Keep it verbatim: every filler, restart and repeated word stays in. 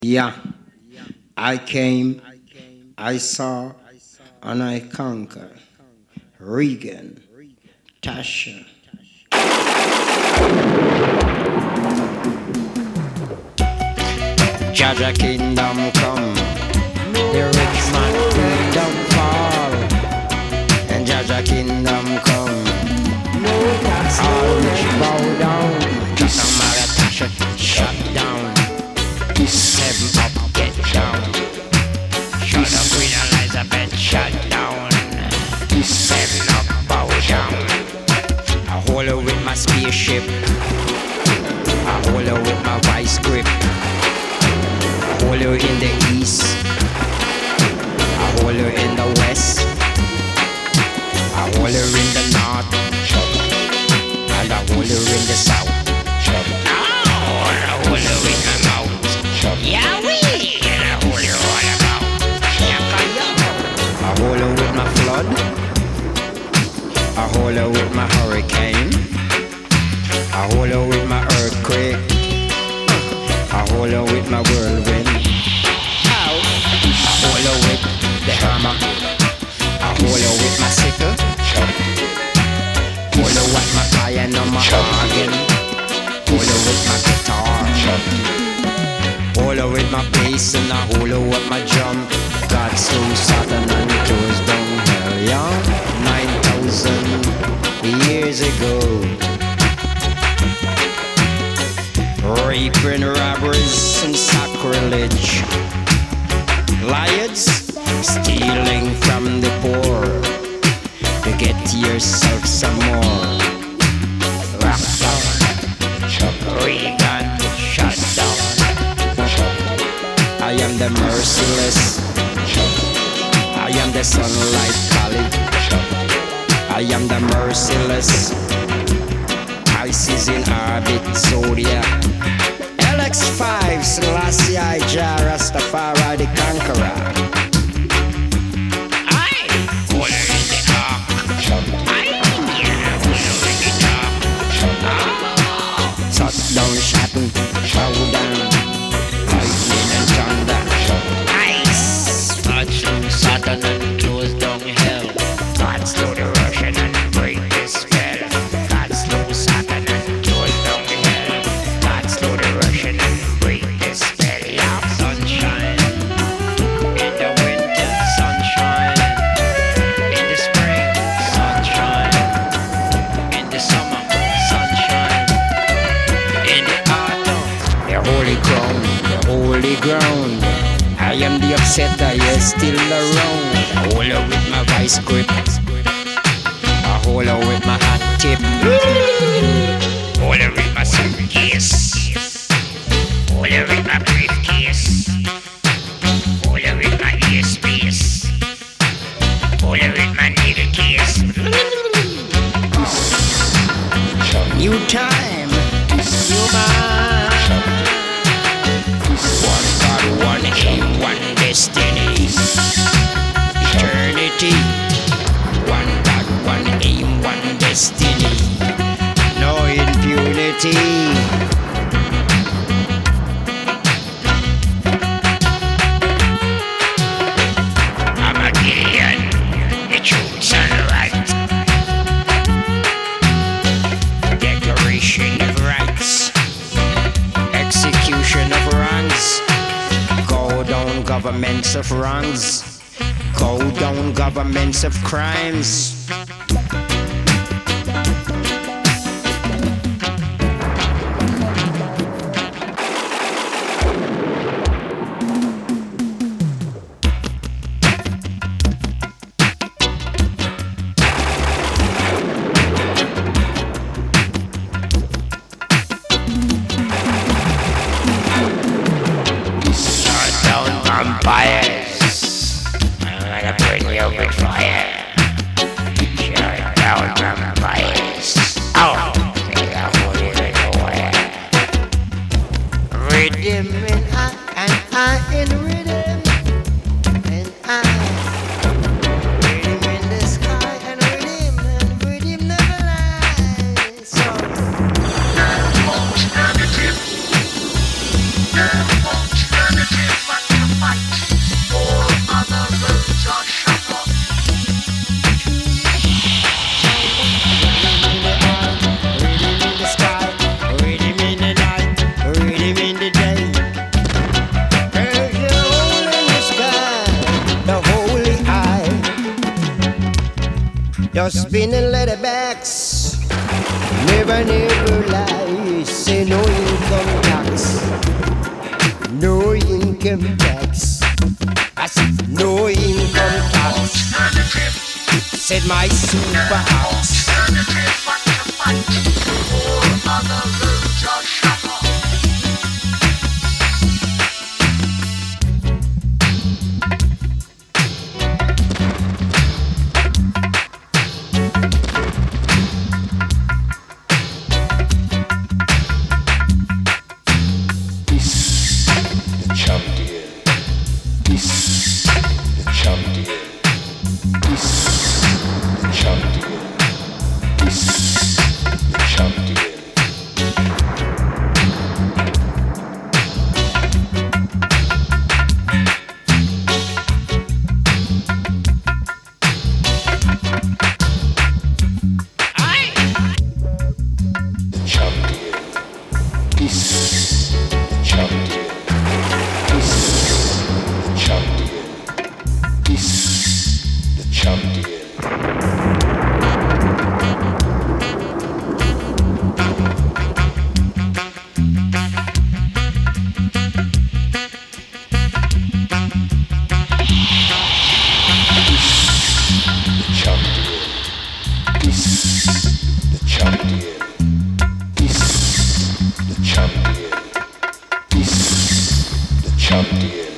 Yeah, I came, I saw, and I conquered. Regan, Tasha. Jaja kingdom come, the rich man kingdom fall, and Jaja kingdom come. All rich bow down, just a Tasha shut down. Heaven up, get down. Shut up, Queen Elizabeth, shut down. Heaven up, bow down. I hold her with my spaceship. I hold her with my vice grip. I hold her in the east. I hold her in the west. I hold her in the north. And I hold her in the south. Oh, I hold her in the mouth. Yahweh! And I hold her all about. I hold her with my flood. I hold her with my hurricane. I hold her with my earthquake. I hold her with my whirlwind. Ow. I hold her with the hammer. I hold her with my sickle. Hold her with my piano, my organ. Hold her with my guitar. Hold her with my bass and I hold her with my drum. God slew Satan and closed down hell, yeah. Nine thousand years ago. Rape and robberies and sacrilege. Liars stealing from the poor to get yourself some more. Rock down, Regan, shut down. I am the merciless. I am the sunlight college. I am the merciless. Isis in orbit, Zodiac. L X five, Selassie I, Jah Rastafari the conqueror. I hold her in the dark. I yeah, hold her in the dark. Ah, shut down, shatten, bow down, lightning and thunder. Ice, touch down Satan and close down hell. God slew the Russian and break the spell. God slew Satan and close down hell. God slew the Russian and break the spell. Yeah, sunshine in the winter, sunshine in the spring, sunshine in the summer, sunshine in the autumn. The holy ground, the holy ground. I am the upsetter, yes, still around. I hold her with my vice grip. I hold her with my hot tip. Hold her with my suitcase. Hold her with my briefcase. Hold her with my earspace. Hold her with my needle case. New time, new mind. One God, one aim, one destiny. Eternity. One God, one aim, one destiny. No impunity. I'm a Gideon, the truth and right. Declaration of rights. Execution of wrongs. Go down governments of wrongs. Go down governments of crimes. Shut down vampires. I'm gonna bring you with fire. Shut down vampires. Oh, they are holding it away. Rhythm in I and I in rhythm. And I. Rhythm in the sky and rhythm and rhythm never lies. So. Dustbin and letterbacks never, never lie. Say no income tax, no income tax. I said no income tax. Said my super house. Champion.